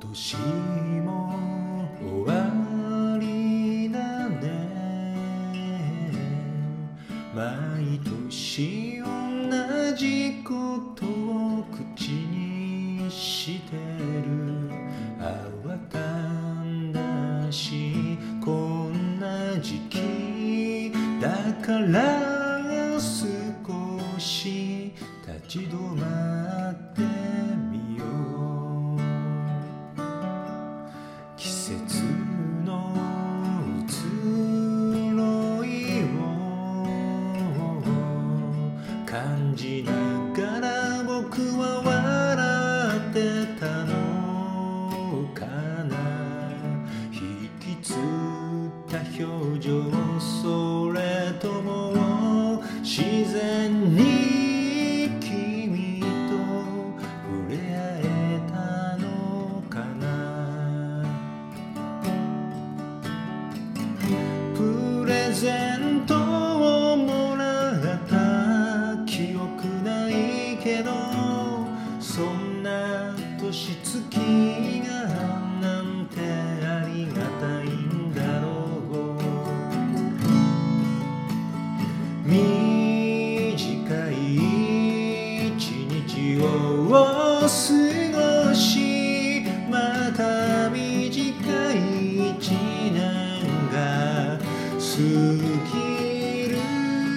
年も終わりだね。毎年同じことを口にしてる。慌たんだしこんな時期だから少し立ち止まってみよう。季節の移ろいを感じながら僕は笑ってたのかな。引きつった表情、それとも自然に君と触れ合えたのかな。プレゼントをもらった記憶ないけど、そんな年月がなんてありがたいんだろう。短い一日を過ごし、また短い一年が過ぎる。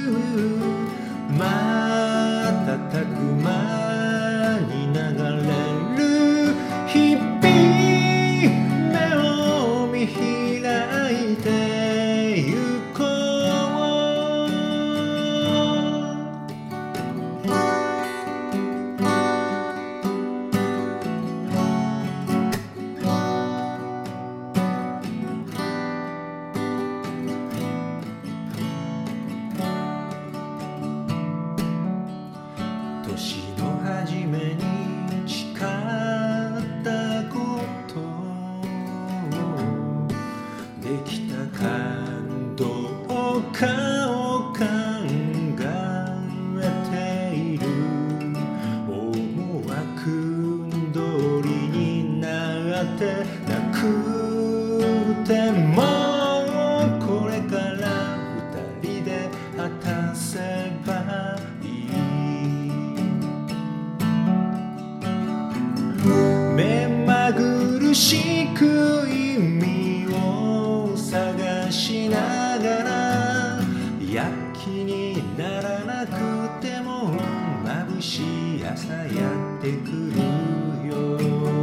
瞬く間に流れる日々、目を見開いてゆこう。年の初めに誓ったことできたかどうかを考えている。思惑通りになってなくても、これから二人で果たせばいい。目まぐるしく意味を探しながら、躍起にならなくても眩しい朝やってくるよ。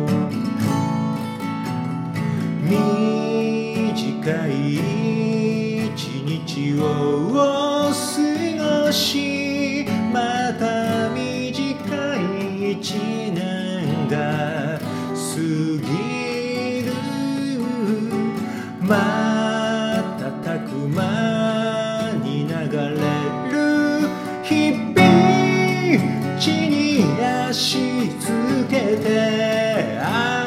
短い一日を過ごし、また短い一年が過ぎる。瞬く間に流れる日々、地に足つけて